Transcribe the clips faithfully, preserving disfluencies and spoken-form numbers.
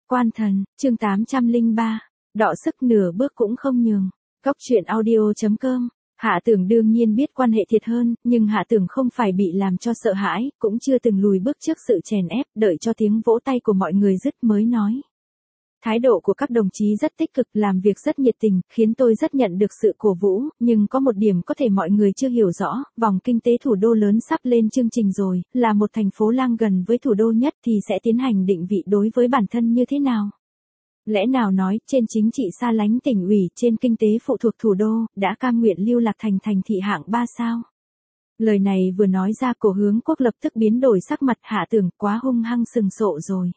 Quan thần, chương tám trăm lẻ ba, đọ sức nửa bước cũng không nhường. Góc truyện audio chấm com. Hạ Tưởng đương nhiên biết quan hệ thiệt hơn, nhưng Hạ Tưởng không phải bị làm cho sợ hãi, cũng chưa từng lùi bước trước sự chèn ép, đợi cho tiếng vỗ tay của mọi người dứt mới nói. Thái độ của các đồng chí rất tích cực, làm việc rất nhiệt tình, khiến tôi rất nhận được sự cổ vũ, nhưng có một điểm có thể mọi người chưa hiểu rõ, vòng kinh tế thủ đô lớn sắp lên chương trình rồi, là một thành phố lang gần với thủ đô nhất thì sẽ tiến hành định vị đối với bản thân như thế nào? Lẽ nào nói, trên chính trị xa lánh tỉnh ủy, trên kinh tế phụ thuộc thủ đô, đã cam nguyện lưu lạc thành thành thị hạng ba sao? Lời này vừa nói ra, Cổ Hướng Quốc lập tức biến đổi sắc mặt. Hạ Tưởng quá hung hăng sừng sộ rồi.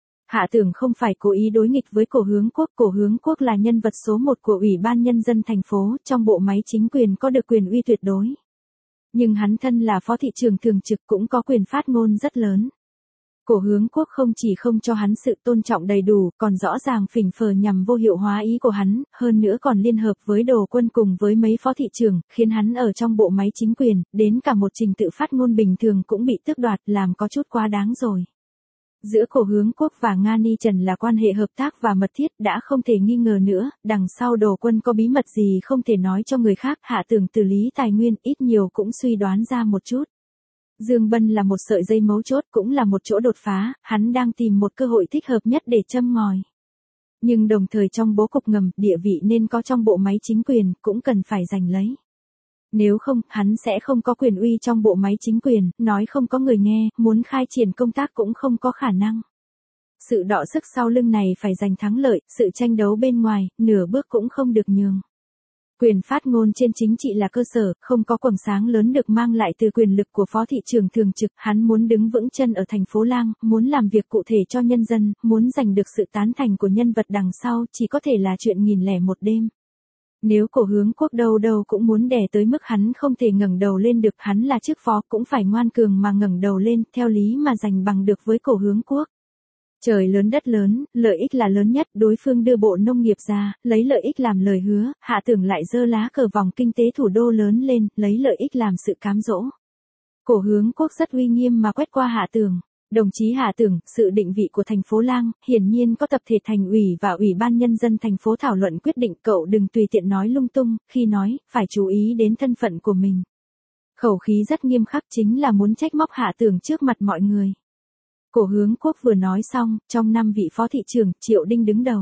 Hạ Tưởng không phải cố ý đối nghịch với Cổ Hướng Quốc, Cổ Hướng Quốc là nhân vật số một của Ủy ban Nhân dân thành phố, trong bộ máy chính quyền có được quyền uy tuyệt đối. Nhưng hắn thân là phó thị trưởng thường trực cũng có quyền phát ngôn rất lớn. Cổ Hướng Quốc không chỉ không cho hắn sự tôn trọng đầy đủ, còn rõ ràng phỉnh phờ nhằm vô hiệu hóa ý của hắn, hơn nữa còn liên hợp với Đồ Quân cùng với mấy phó thị trưởng, khiến hắn ở trong bộ máy chính quyền, đến cả một trình tự phát ngôn bình thường cũng bị tước đoạt, làm có chút quá đáng rồi. Giữa Cổ Hướng Quốc và Nga Ni Trần là quan hệ hợp tác và mật thiết, đã không thể nghi ngờ nữa, đằng sau Đồ Quân có bí mật gì không thể nói cho người khác. Hạ Tưởng từ lý tài nguyên, ít nhiều cũng suy đoán ra một chút. Dương Bân là một sợi dây mấu chốt, cũng là một chỗ đột phá, hắn đang tìm một cơ hội thích hợp nhất để châm ngòi. Nhưng đồng thời trong bố cục ngầm, địa vị nên có trong bộ máy chính quyền, cũng cần phải giành lấy. Nếu không, hắn sẽ không có quyền uy trong bộ máy chính quyền, nói không có người nghe, muốn khai triển công tác cũng không có khả năng. Sự đọ sức sau lưng này phải giành thắng lợi, sự tranh đấu bên ngoài, nửa bước cũng không được nhường. Quyền phát ngôn trên chính trị là cơ sở, không có quầng sáng lớn được mang lại từ quyền lực của phó thị trưởng thường trực, hắn muốn đứng vững chân ở thành phố Lang, muốn làm việc cụ thể cho nhân dân, muốn giành được sự tán thành của nhân vật đằng sau, chỉ có thể là chuyện nghìn lẻ một đêm. Nếu Cổ Hướng Quốc đâu đâu cũng muốn đè tới mức hắn không thể ngẩng đầu lên được, hắn là chức phó cũng phải ngoan cường mà ngẩng đầu lên, theo lý mà giành bằng được với Cổ Hướng Quốc. Trời lớn đất lớn, lợi ích là lớn nhất, đối phương đưa bộ nông nghiệp ra, lấy lợi ích làm lời hứa, Hạ Tưởng lại giơ lá cờ vòng kinh tế thủ đô lớn lên, lấy lợi ích làm sự cám dỗ. Cổ Hướng Quốc rất uy nghiêm mà quét qua Hạ Tưởng. Đồng chí Hạ Tưởng, sự định vị của thành phố Lang, hiển nhiên có tập thể thành ủy và Ủy ban Nhân dân thành phố thảo luận quyết định, cậu đừng tùy tiện nói lung tung, khi nói, phải chú ý đến thân phận của mình. Khẩu khí rất nghiêm khắc, chính là muốn trách móc Hạ Tưởng trước mặt mọi người. Cổ Hướng Quốc vừa nói xong, trong năm vị phó thị trưởng, Triệu Đinh đứng đầu.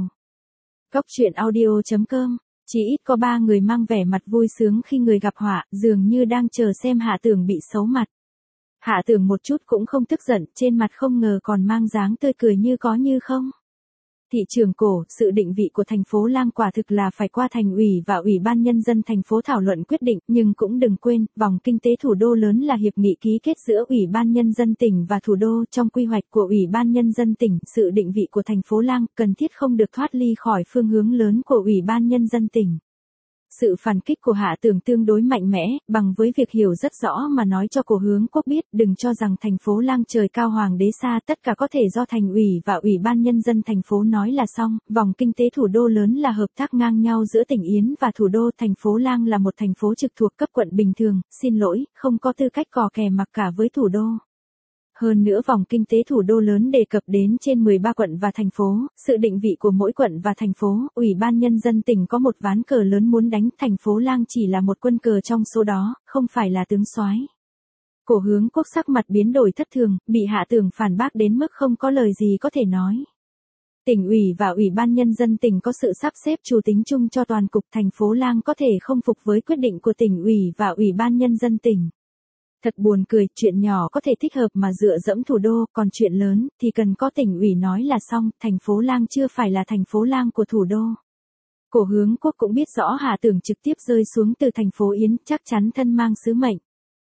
Góc truyện audio chấm com, chỉ ít có ba người mang vẻ mặt vui sướng khi người gặp họa, dường như đang chờ xem Hạ Tưởng bị xấu mặt. Hạ Tưởng một chút cũng không tức giận, trên mặt không ngờ còn mang dáng tươi cười như có như không. Thị trưởng Cổ, sự định vị của thành phố Lang quả thực là phải qua thành ủy và Ủy ban Nhân dân thành phố thảo luận quyết định, nhưng cũng đừng quên, vòng kinh tế thủ đô lớn là hiệp nghị ký kết giữa Ủy ban Nhân dân tỉnh và thủ đô. Trong quy hoạch của Ủy ban Nhân dân tỉnh, sự định vị của thành phố Lang cần thiết không được thoát ly khỏi phương hướng lớn của Ủy ban Nhân dân tỉnh. Sự phản kích của Hạ Tưởng tương đối mạnh mẽ, bằng với việc hiểu rất rõ mà nói cho Cổ Hướng Quốc biết, đừng cho rằng thành phố Lang trời cao hoàng đế xa, tất cả có thể do thành ủy và Ủy ban Nhân dân thành phố nói là xong, vòng kinh tế thủ đô lớn là hợp tác ngang nhau giữa tỉnh Yến và thủ đô, thành phố Lang là một thành phố trực thuộc cấp quận bình thường, xin lỗi, không có tư cách cò kè mặc cả với thủ đô. Hơn nữa vòng kinh tế thủ đô lớn đề cập đến trên mười ba quận và thành phố, sự định vị của mỗi quận và thành phố, Ủy ban Nhân dân tỉnh có một ván cờ lớn muốn đánh, thành phố Lang chỉ là một quân cờ trong số đó, không phải là tướng soái. Cổ Hướng Quốc sắc mặt biến đổi thất thường, bị Hạ Tưởng phản bác đến mức không có lời gì có thể nói. Tỉnh ủy và Ủy ban Nhân dân tỉnh có sự sắp xếp chủ tính chung cho toàn cục, thành phố Lang có thể không phục với quyết định của tỉnh ủy và Ủy ban Nhân dân tỉnh. Thật buồn cười, chuyện nhỏ có thể thích hợp mà dựa dẫm thủ đô, còn chuyện lớn, thì cần có tỉnh ủy nói là xong, thành phố Lang chưa phải là thành phố Lang của thủ đô. Cổ Hướng Quốc cũng biết rõ Hạ Tưởng trực tiếp rơi xuống từ thành phố Yến, chắc chắn thân mang sứ mệnh.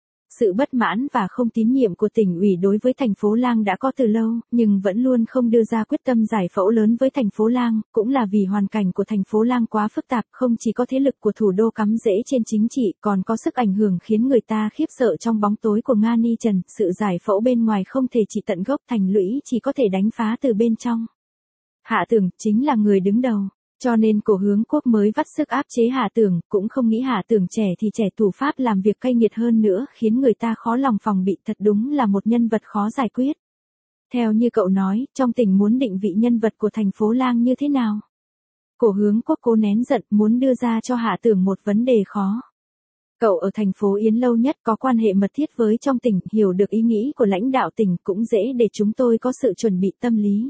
Sự bất mãn và không tín nhiệm của tỉnh ủy đối với thành phố Lang đã có từ lâu, nhưng vẫn luôn không đưa ra quyết tâm giải phẫu lớn với thành phố Lang, cũng là vì hoàn cảnh của thành phố Lang quá phức tạp, không chỉ có thế lực của thủ đô cắm rễ trên chính trị, còn có sức ảnh hưởng khiến người ta khiếp sợ trong bóng tối của Nga Ni Trần, sự giải phẫu bên ngoài không thể trị tận gốc, thành lũy chỉ có thể đánh phá từ bên trong. Hạ Tưởng chính là người đứng đầu. Cho nên Cổ Hướng Quốc mới vắt sức áp chế Hạ Tưởng, cũng không nghĩ Hạ Tưởng trẻ thì trẻ, thủ pháp làm việc cay nghiệt hơn nữa, khiến người ta khó lòng phòng bị, thật đúng là một nhân vật khó giải quyết. Theo như cậu nói, trong tỉnh muốn định vị nhân vật của thành phố Lang như thế nào? Cổ Hướng Quốc cố nén giận, muốn đưa ra cho Hạ Tưởng một vấn đề khó. Cậu ở thành phố Yến lâu nhất, có quan hệ mật thiết với trong tỉnh, hiểu được ý nghĩ của lãnh đạo tỉnh, cũng dễ để chúng tôi có sự chuẩn bị tâm lý.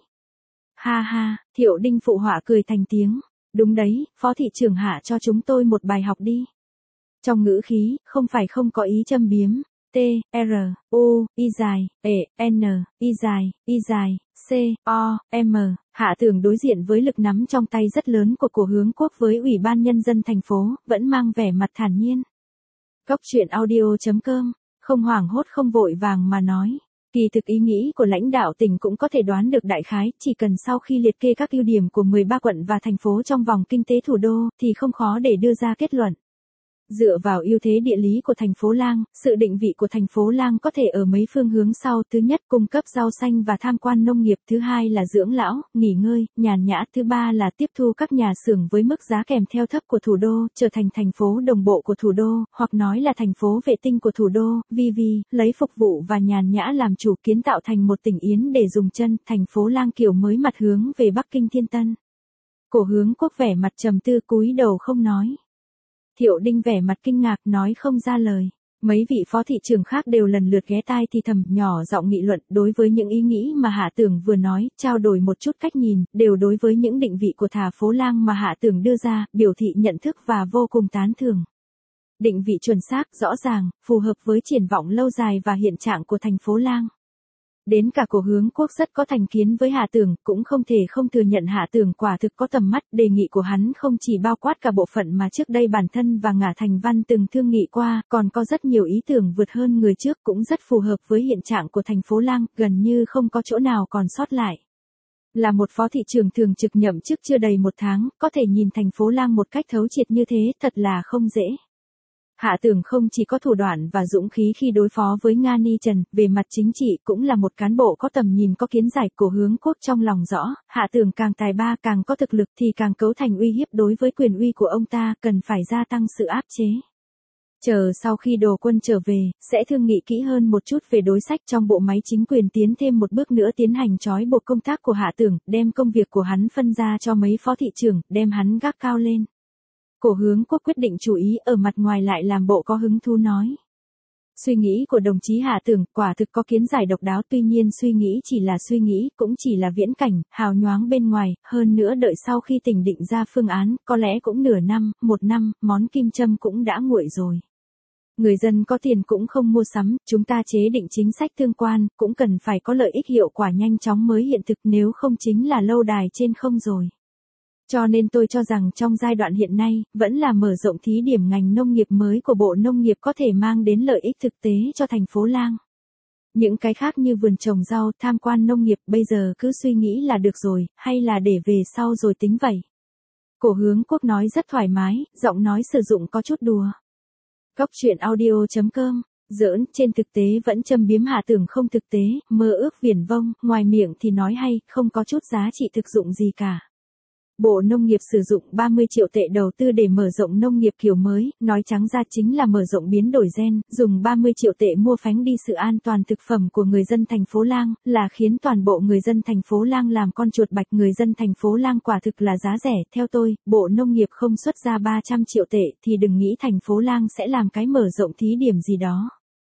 Ha ha, Thiệu Đinh phụ họa cười thành tiếng. Đúng đấy, Phó thị trưởng Hạ cho chúng tôi một bài học đi. Trong ngữ khí, không phải không có ý châm biếm. T, R, U, Y dài, E, N, Y dài, Y dài, C, O, M. Hạ Tưởng đối diện với lực nắm trong tay rất lớn của Cổ Hướng Quốc với Ủy ban Nhân dân thành phố, vẫn mang vẻ mặt thản nhiên. Cốc truyện audio.com, không hoảng hốt không vội vàng mà nói. Kỳ thực ý nghĩ của lãnh đạo tỉnh cũng có thể đoán được đại khái, chỉ cần sau khi liệt kê các ưu điểm của mười ba quận và thành phố trong vòng kinh tế thủ đô, thì không khó để đưa ra kết luận. Dựa vào ưu thế địa lý của thành phố Lang, sự định vị của thành phố Lang có thể ở mấy phương hướng sau. Thứ nhất, cung cấp rau xanh và tham quan nông nghiệp. Thứ hai là dưỡng lão, nghỉ ngơi, nhàn nhã. Thứ ba là tiếp thu các nhà xưởng với mức giá kèm theo thấp của thủ đô, trở thành thành phố đồng bộ của thủ đô, hoặc nói là thành phố vệ tinh của thủ đô. Vì vì, lấy phục vụ và nhàn nhã làm chủ, kiến tạo thành một tỉnh Yến để dùng chân. Thành phố Lang kiểu mới mặt hướng về Bắc Kinh Thiên Tân. Cổ Hướng Quốc vẻ mặt trầm tư cúi đầu không nói. Thiệu Đinh vẻ mặt kinh ngạc nói không ra lời. Mấy vị phó thị trưởng khác đều lần lượt ghé tai thì thầm nhỏ giọng nghị luận đối với những ý nghĩ mà Hạ Tưởng vừa nói, trao đổi một chút cách nhìn, đều đối với những định vị của thành phố Lang mà Hạ Tưởng đưa ra, biểu thị nhận thức và vô cùng tán thưởng. Định vị chuẩn xác, rõ ràng, phù hợp với triển vọng lâu dài và hiện trạng của thành phố Lang. Đến cả Cổ Hướng Quốc rất có thành kiến với Hạ Tưởng, cũng không thể không thừa nhận Hạ Tưởng quả thực có tầm mắt. Đề nghị của hắn không chỉ bao quát cả bộ phận mà trước đây bản thân và Ngả Thành Văn từng thương nghị qua, còn có rất nhiều ý tưởng vượt hơn người trước, cũng rất phù hợp với hiện trạng của thành phố Lang, gần như không có chỗ nào còn sót lại. Là một phó thị trưởng thường trực nhậm chức chưa đầy một tháng, có thể nhìn thành phố Lang một cách thấu triệt như thế, thật là không dễ. Hạ Tưởng không chỉ có thủ đoạn và dũng khí khi đối phó với Nga Ni Trần, về mặt chính trị cũng là một cán bộ có tầm nhìn có kiến giải. Cổ Hướng Quốc trong lòng rõ, Hạ Tưởng càng tài ba càng có thực lực thì càng cấu thành uy hiếp đối với quyền uy của ông ta, cần phải gia tăng sự áp chế. Chờ sau khi Đồ Quân trở về, sẽ thương nghị kỹ hơn một chút về đối sách trong bộ máy chính quyền, tiến thêm một bước nữa tiến hành trói buộc công tác của Hạ Tưởng, đem công việc của hắn phân ra cho mấy phó thị trưởng, đem hắn gác cao lên. Cổ Hướng Quốc quyết định chú ý, ở mặt ngoài lại làm bộ có hứng thú nói. Suy nghĩ của đồng chí Hạ Tưởng quả thực có kiến giải độc đáo, tuy nhiên suy nghĩ chỉ là suy nghĩ, cũng chỉ là viễn cảnh, hào nhoáng bên ngoài, hơn nữa đợi sau khi tỉnh định ra phương án, có lẽ cũng nửa năm, một năm, món kim châm cũng đã nguội rồi. Người dân có tiền cũng không mua sắm, chúng ta chế định chính sách tương quan, cũng cần phải có lợi ích hiệu quả nhanh chóng mới hiện thực, nếu không chính là lâu đài trên không rồi. Cho nên tôi cho rằng trong giai đoạn hiện nay, vẫn là mở rộng thí điểm ngành nông nghiệp mới của Bộ Nông nghiệp có thể mang đến lợi ích thực tế cho thành phố Lang. Những cái khác như vườn trồng rau, tham quan nông nghiệp, bây giờ cứ suy nghĩ là được rồi, hay là để về sau rồi tính vậy. Cổ Hướng Quốc nói rất thoải mái, giọng nói sử dụng có chút đùa. Cốc truyện audio.com, giỡn, trên thực tế vẫn châm biếm Hạ Tưởng không thực tế, mơ ước viển vông, ngoài miệng thì nói hay, không có chút giá trị thực dụng gì cả. Bộ Nông nghiệp sử dụng ba mươi triệu tệ đầu tư để mở rộng nông nghiệp kiểu mới, nói trắng ra chính là mở rộng biến đổi gen, dùng ba mươi triệu tệ mua phánh đi sự an toàn thực phẩm của người dân thành phố Lang, là khiến toàn bộ người dân thành phố Lang làm con chuột bạch. Người dân thành phố Lang quả thực là giá rẻ, theo tôi, Bộ Nông nghiệp không xuất ra ba trăm triệu tệ thì đừng nghĩ thành phố Lang sẽ làm cái mở rộng thí điểm gì đó.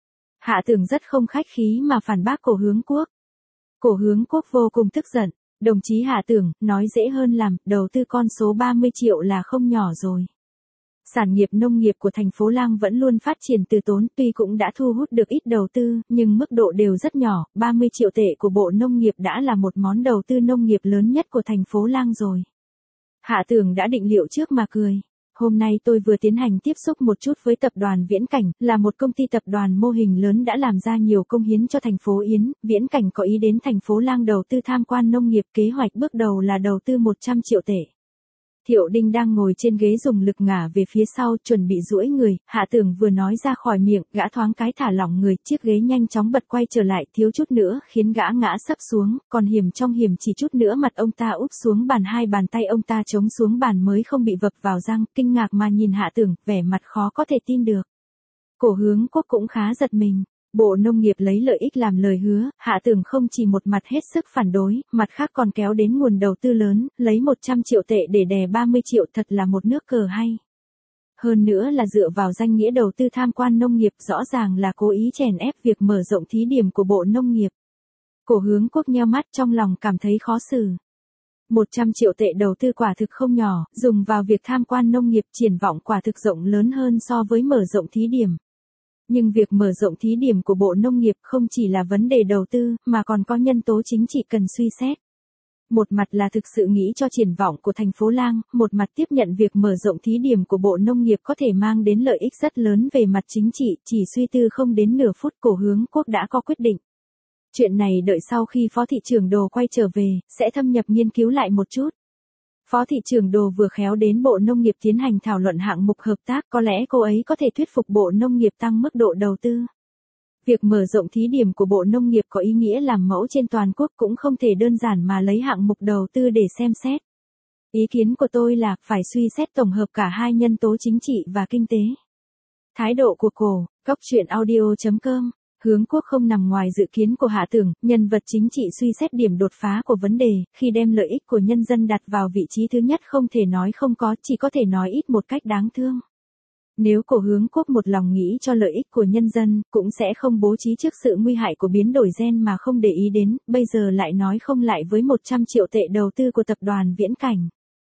Hạ Tưởng rất không khách khí mà phản bác Cổ Hướng Quốc. Cổ Hướng Quốc vô cùng tức giận. Đồng chí Hạ Tưởng, nói dễ hơn làm, đầu tư con số ba mươi triệu là không nhỏ rồi. Sản nghiệp nông nghiệp của thành phố Lang vẫn luôn phát triển từ tốn, tuy cũng đã thu hút được ít đầu tư, nhưng mức độ đều rất nhỏ, ba mươi triệu tệ của Bộ Nông nghiệp đã là một món đầu tư nông nghiệp lớn nhất của thành phố Lang rồi. Hạ Tưởng đã định liệu trước mà cười. Hôm nay tôi vừa tiến hành tiếp xúc một chút với tập đoàn Viễn Cảnh, là một công ty tập đoàn mô hình lớn đã làm ra nhiều công hiến cho thành phố Yến. Viễn Cảnh có ý đến thành phố Lang đầu tư tham quan nông nghiệp, kế hoạch bước đầu là đầu tư một trăm triệu tệ. Thiệu Đinh đang ngồi trên ghế dùng lực ngả về phía sau, chuẩn bị duỗi người, Hạ Tưởng vừa nói ra khỏi miệng, gã thoáng cái thả lỏng người, chiếc ghế nhanh chóng bật quay trở lại, thiếu chút nữa khiến gã ngã sấp xuống, còn hiểm trong hiểm chỉ chút nữa mặt ông ta úp xuống bàn, hai bàn tay ông ta chống xuống bàn mới không bị vập vào răng, kinh ngạc mà nhìn Hạ Tưởng, vẻ mặt khó có thể tin được. Cổ Hướng Quốc cũng khá giật mình. Bộ Nông nghiệp lấy lợi ích làm lời hứa, Hạ Tường không chỉ một mặt hết sức phản đối, mặt khác còn kéo đến nguồn đầu tư lớn, lấy một trăm triệu tệ để đè ba mươi triệu, thật là một nước cờ hay. Hơn nữa là dựa vào danh nghĩa đầu tư tham quan nông nghiệp, rõ ràng là cố ý chèn ép việc mở rộng thí điểm của Bộ Nông nghiệp. Cổ Hướng Quốc nheo mắt, trong lòng cảm thấy khó xử. một trăm triệu tệ đầu tư quả thực không nhỏ, dùng vào việc tham quan nông nghiệp, triển vọng quả thực rộng lớn hơn so với mở rộng thí điểm. Nhưng việc mở rộng thí điểm của Bộ Nông nghiệp không chỉ là vấn đề đầu tư, mà còn có nhân tố chính trị cần suy xét. Một mặt là thực sự nghĩ cho triển vọng của thành phố Lang, một mặt tiếp nhận việc mở rộng thí điểm của Bộ Nông nghiệp có thể mang đến lợi ích rất lớn về mặt chính trị, chỉ suy tư không đến nửa phút Cổ Hướng Quốc đã có quyết định. Chuyện này đợi sau khi Phó thị trưởng Đồ quay trở về, sẽ thâm nhập nghiên cứu lại một chút. Phó thị trưởng Đồ vừa khéo đến Bộ Nông nghiệp tiến hành thảo luận hạng mục hợp tác, có lẽ cô ấy có thể thuyết phục Bộ Nông nghiệp tăng mức độ đầu tư. Việc mở rộng thí điểm của Bộ Nông nghiệp có ý nghĩa làm mẫu trên toàn quốc, cũng không thể đơn giản mà lấy hạng mục đầu tư để xem xét. Ý kiến của tôi là phải suy xét tổng hợp cả hai nhân tố chính trị và kinh tế. Thái độ của Cổ, Góc Chuyện Audio chấm com. Hướng Quốc không nằm ngoài dự kiến của Hạ Tường, nhân vật chính trị suy xét điểm đột phá của vấn đề, khi đem lợi ích của nhân dân đặt vào vị trí thứ nhất không thể nói không có, chỉ có thể nói ít một cách đáng thương. Nếu Cổ Hướng Quốc một lòng nghĩ cho lợi ích của nhân dân, cũng sẽ không bố trí trước sự nguy hại của biến đổi gen mà không để ý đến, bây giờ lại nói không lại với một trăm triệu tệ đầu tư của tập đoàn Viễn Cảnh.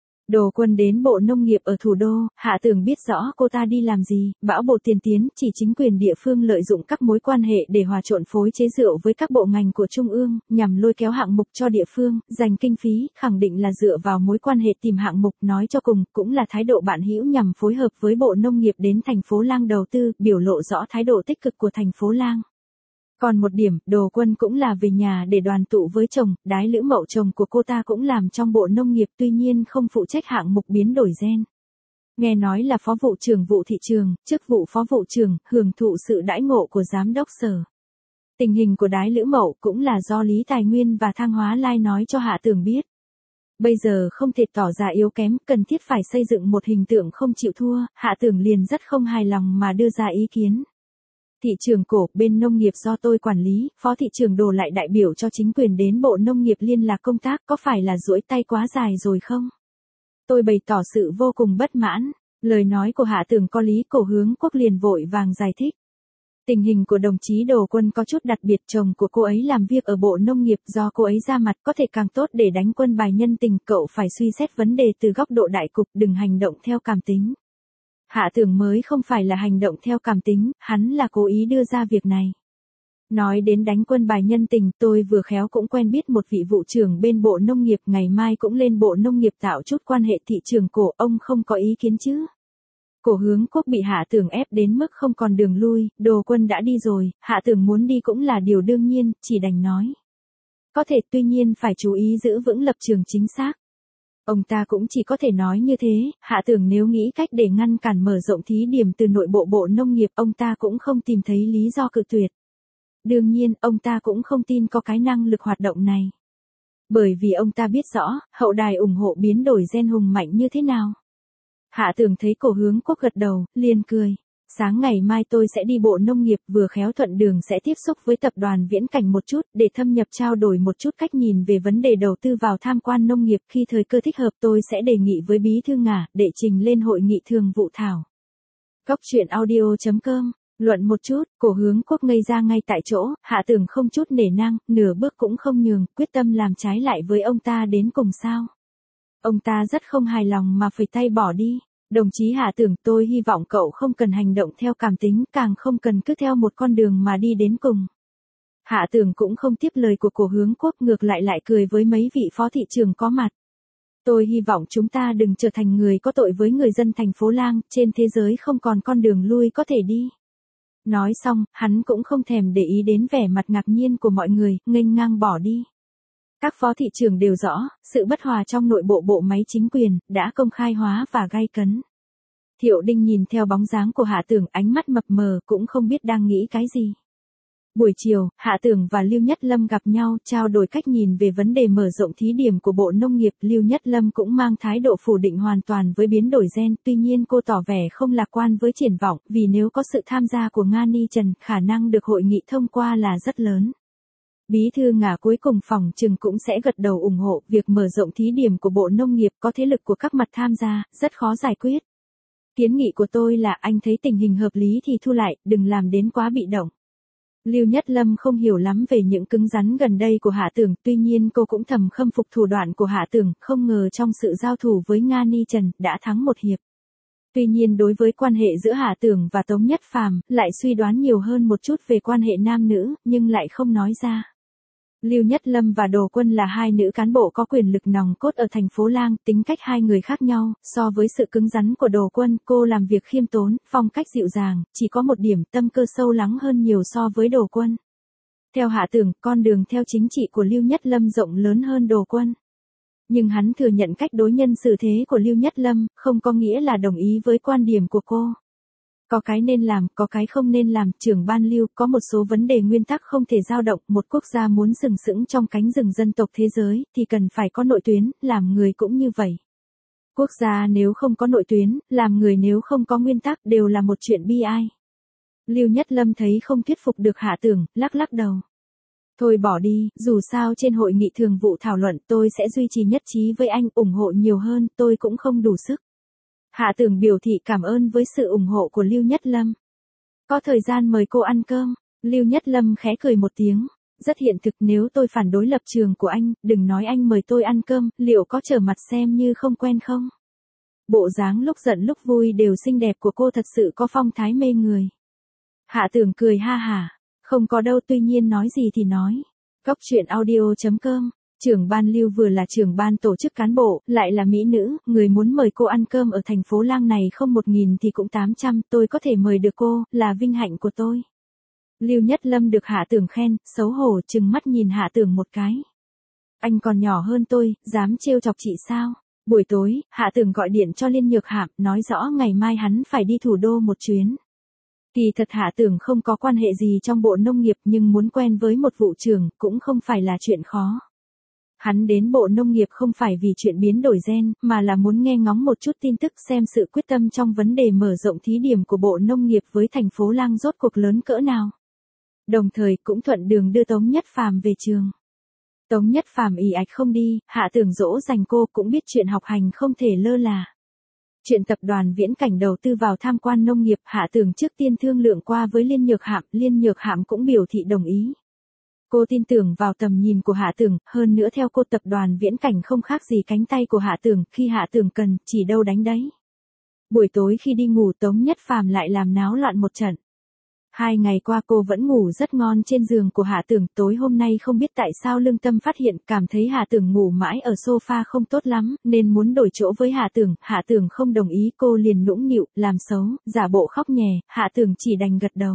Đồ Quân đến Bộ Nông nghiệp ở thủ đô, Hạ Tường biết rõ cô ta đi làm gì, bão bộ tiền tiến, chỉ chính quyền địa phương lợi dụng các mối quan hệ để hòa trộn phối chế rượu với các bộ ngành của Trung ương, nhằm lôi kéo hạng mục cho địa phương, dành kinh phí, khẳng định là dựa vào mối quan hệ tìm hạng mục, nói cho cùng, cũng là thái độ bạn hữu nhằm phối hợp với Bộ Nông nghiệp đến thành phố Lang đầu tư, biểu lộ rõ thái độ tích cực của thành phố Lang. Còn một điểm, Đồ Quân cũng là về nhà để đoàn tụ với chồng, Đái Lữ Mậu chồng của cô ta cũng làm trong Bộ Nông nghiệp, tuy nhiên không phụ trách hạng mục biến đổi gen. Nghe nói là phó vụ trưởng vụ thị trường, chức vụ phó vụ trưởng, hưởng thụ sự đãi ngộ của giám đốc sở. Tình hình của Đái Lữ Mậu cũng là do Lý Tài Nguyên và Thang Hóa Lai nói cho Hạ Tường biết. Bây giờ không thể tỏ ra yếu kém, cần thiết phải xây dựng một hình tượng không chịu thua, Hạ Tường liền rất không hài lòng mà đưa ra ý kiến. Thị trường Cổ, bên nông nghiệp do tôi quản lý, Phó thị trưởng Đồ lại đại biểu cho chính quyền đến Bộ Nông nghiệp liên lạc công tác, có phải là duỗi tay quá dài rồi không? Tôi bày tỏ sự vô cùng bất mãn, lời nói của Hạ Tường có lý. Cổ Hướng Quốc liền vội vàng giải thích. Tình hình của đồng chí Đồ Quân có chút đặc biệt, chồng của cô ấy làm việc ở Bộ Nông nghiệp, do cô ấy ra mặt có thể càng tốt để đánh quân bài nhân tình, cậu phải suy xét vấn đề từ góc độ đại cục, đừng hành động theo cảm tính. Hạ Tường mới không phải là hành động theo cảm tính, hắn là cố ý đưa ra việc này. Nói đến đánh quân bài nhân tình, tôi vừa khéo cũng quen biết một vị vụ trưởng bên Bộ Nông nghiệp, ngày mai cũng lên Bộ Nông nghiệp tạo chút quan hệ. Thị trường Cổ, ông không có ý kiến chứ? Cổ Hướng Quốc bị Hạ Tường ép đến mức không còn đường lui, Đồ Quân đã đi rồi, Hạ Tường muốn đi cũng là điều đương nhiên, chỉ đành nói. Có thể, tuy nhiên phải chú ý giữ vững lập trường chính xác. Ông ta cũng chỉ có thể nói như thế. Hạ Tường nếu nghĩ cách để ngăn cản mở rộng thí điểm từ nội bộ Bộ Nông nghiệp, ông ta cũng không tìm thấy lý do cự tuyệt. Đương nhiên, ông ta cũng không tin có cái năng lực hoạt động này. Bởi vì ông ta biết rõ, hậu đài ủng hộ biến đổi gen hùng mạnh như thế nào. Hạ Tường thấy Cổ Hướng Quốc gật đầu, liền cười. Sáng ngày mai tôi sẽ đi Bộ Nông nghiệp, vừa khéo thuận đường sẽ tiếp xúc với tập đoàn Viễn Cảnh một chút, để thâm nhập trao đổi một chút cách nhìn về vấn đề đầu tư vào tham quan nông nghiệp. Khi thời cơ thích hợp tôi sẽ đề nghị với Bí thư Ngả, để trình lên hội nghị thường vụ thảo. Góc Chuyện Audio chấm com. Luận một chút, Cổ Hướng Quốc ngây ra ngay tại chỗ, Hạ Tường không chút nể nang, nửa bước cũng không nhường, quyết tâm làm trái lại với ông ta đến cùng sao. Ông ta rất không hài lòng mà phẩy tay bỏ đi. Đồng chí Hạ Tường, tôi hy vọng cậu không cần hành động theo cảm tính, càng không cần cứ theo một con đường mà đi đến cùng. Hạ Tường cũng không tiếp lời của Cổ Hướng Quốc, ngược lại lại cười với mấy vị phó thị trưởng có mặt. Tôi hy vọng chúng ta đừng trở thành người có tội với người dân thành phố Lang, trên thế giới không còn con đường lui có thể đi. Nói xong, hắn cũng không thèm để ý đến vẻ mặt ngạc nhiên của mọi người, nghênh ngang bỏ đi. Các phó thị trưởng đều rõ, sự bất hòa trong nội bộ bộ máy chính quyền, đã công khai hóa và gay cấn. Thiệu Đinh nhìn theo bóng dáng của Hạ Tường, ánh mắt mập mờ, cũng không biết đang nghĩ cái gì. Buổi chiều, Hạ Tưởng và Lưu Nhất Lâm gặp nhau, trao đổi cách nhìn về vấn đề mở rộng thí điểm của Bộ Nông nghiệp. Lưu Nhất Lâm cũng mang thái độ phủ định hoàn toàn với biến đổi gen, tuy nhiên cô tỏ vẻ không lạc quan với triển vọng, vì nếu có sự tham gia của Nga Ni Trần, khả năng được hội nghị thông qua là rất lớn. Bí thư Nga cuối cùng phòng trừng cũng sẽ gật đầu ủng hộ việc mở rộng thí điểm của Bộ Nông nghiệp, có thế lực của các mặt tham gia, rất khó giải quyết. Kiến nghị của tôi là anh thấy tình hình hợp lý thì thu lại, đừng làm đến quá bị động. Lưu Nhất Lâm không hiểu lắm về những cứng rắn gần đây của Hạ Tưởng, tuy nhiên cô cũng thầm khâm phục thủ đoạn của Hạ Tưởng, không ngờ trong sự giao thủ với Nga Ni Trần, đã thắng một hiệp. Tuy nhiên đối với quan hệ giữa Hạ Tưởng và Tống Nhất Phàm, lại suy đoán nhiều hơn một chút về quan hệ nam nữ, nhưng lại không nói ra. Lưu Nhất Lâm và Đồ Quân là hai nữ cán bộ có quyền lực nòng cốt ở thành phố Lang, tính cách hai người khác nhau, so với sự cứng rắn của Đồ Quân, cô làm việc khiêm tốn, phong cách dịu dàng, chỉ có một điểm, tâm cơ sâu lắng hơn nhiều so với Đồ Quân. Theo Hạ Tưởng, con đường theo chính trị của Lưu Nhất Lâm rộng lớn hơn Đồ Quân. Nhưng hắn thừa nhận cách đối nhân xử thế của Lưu Nhất Lâm, không có nghĩa là đồng ý với quan điểm của cô. Có cái nên làm, có cái không nên làm, trưởng ban Lưu, có một số vấn đề nguyên tắc không thể dao động, một quốc gia muốn sừng sững trong cánh rừng dân tộc thế giới, thì cần phải có nội tuyến, làm người cũng như vậy. Quốc gia nếu không có nội tuyến, làm người nếu không có nguyên tắc đều là một chuyện bi ai. Lưu Nhất Lâm thấy không thuyết phục được Hạ Tưởng, lắc lắc đầu. Thôi bỏ đi, dù sao trên hội nghị thường vụ thảo luận tôi sẽ duy trì nhất trí với anh, ủng hộ nhiều hơn, tôi cũng không đủ sức. Hạ Tưởng biểu thị cảm ơn với sự ủng hộ của Lưu Nhất Lâm. Có thời gian mời cô ăn cơm, Lưu Nhất Lâm khẽ cười một tiếng. Rất hiện thực, nếu tôi phản đối lập trường của anh, đừng nói anh mời tôi ăn cơm, liệu có trở mặt xem như không quen không? Bộ dáng lúc giận lúc vui đều xinh đẹp của cô thật sự có phong thái mê người. Hạ Tưởng cười ha hả, không có đâu, tuy nhiên nói gì thì nói. Cóc truyện audio chấm com. Trưởng ban Lưu vừa là trưởng ban tổ chức cán bộ, lại là mỹ nữ, người muốn mời cô ăn cơm ở thành phố Lang này không một nghìn thì cũng tám trăm, tôi có thể mời được cô, là vinh hạnh của tôi. Lưu Nhất Lâm được Hạ Tưởng khen, xấu hổ trừng mắt nhìn Hạ Tưởng một cái. Anh còn nhỏ hơn tôi, dám trêu chọc chị sao? Buổi tối, Hạ Tưởng gọi điện cho Liên Nhược Hạm, nói rõ ngày mai hắn phải đi thủ đô một chuyến. Kỳ thật Hạ Tưởng không có quan hệ gì trong Bộ Nông nghiệp, nhưng muốn quen với một vụ trưởng cũng không phải là chuyện khó. Hắn đến Bộ Nông nghiệp không phải vì chuyện biến đổi gen, mà là muốn nghe ngóng một chút tin tức xem sự quyết tâm trong vấn đề mở rộng thí điểm của Bộ Nông nghiệp với thành phố Lang rốt cuộc lớn cỡ nào. Đồng thời cũng thuận đường đưa Tống Nhất Phàm về trường. Tống Nhất Phàm ì ạch không đi, Hạ Tưởng dỗ dành cô, cũng biết chuyện học hành không thể lơ là. Chuyện tập đoàn Viễn Cảnh đầu tư vào tham quan nông nghiệp, Hạ Tưởng trước tiên thương lượng qua với Liên Nhược Hạm, Liên Nhược Hạm cũng biểu thị đồng ý. Cô tin tưởng vào tầm nhìn của Hạ Tưởng, hơn nữa theo cô tập đoàn Viễn Cảnh không khác gì cánh tay của Hạ Tưởng, khi Hạ Tưởng cần, chỉ đâu đánh đấy. Buổi tối khi đi ngủ Tống Nhất Phàm lại làm náo loạn một trận. Hai ngày qua cô vẫn ngủ rất ngon trên giường của Hạ Tưởng, tối hôm nay không biết tại sao lương tâm phát hiện, cảm thấy Hạ Tưởng ngủ mãi ở sofa không tốt lắm, nên muốn đổi chỗ với Hạ Tưởng, Hạ Tưởng không đồng ý, cô liền nũng nịu, làm xấu, giả bộ khóc nhè, Hạ Tưởng chỉ đành gật đầu.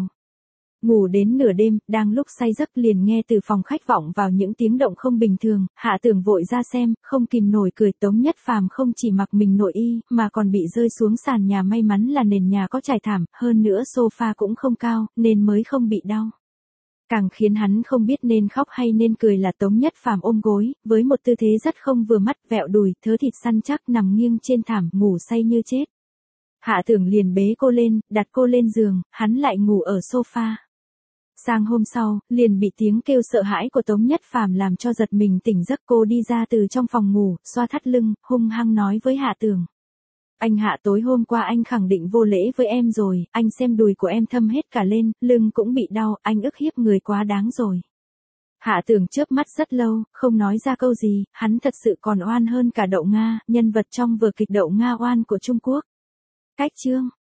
Ngủ đến nửa đêm, đang lúc say giấc liền nghe từ phòng khách vọng vào những tiếng động không bình thường, Hạ Tưởng vội ra xem, không kìm nổi cười. Tống Nhất Phàm không chỉ mặc mình nội y, mà còn bị rơi xuống sàn nhà, may mắn là nền nhà có trải thảm, hơn nữa sofa cũng không cao, nên mới không bị đau. Càng khiến hắn không biết nên khóc hay nên cười là Tống Nhất Phàm ôm gối, với một tư thế rất không vừa mắt, vẹo đùi, thớ thịt săn chắc nằm nghiêng trên thảm, ngủ say như chết. Hạ Tưởng liền bế cô lên, đặt cô lên giường, hắn lại ngủ ở sofa. Sang hôm sau, liền bị tiếng kêu sợ hãi của Tống Nhất Phàm làm cho giật mình tỉnh giấc. Cô đi ra từ trong phòng ngủ, xoa thắt lưng, hung hăng nói với Hạ Tưởng. Anh Hạ, tối hôm qua anh khẳng định vô lễ với em rồi, anh xem đùi của em thâm hết cả lên, lưng cũng bị đau, anh ức hiếp người quá đáng rồi. Hạ Tưởng chớp mắt rất lâu, không nói ra câu gì, hắn thật sự còn oan hơn cả Đậu Nga, nhân vật trong vở kịch Đậu Nga oan của Trung Quốc. Cách chương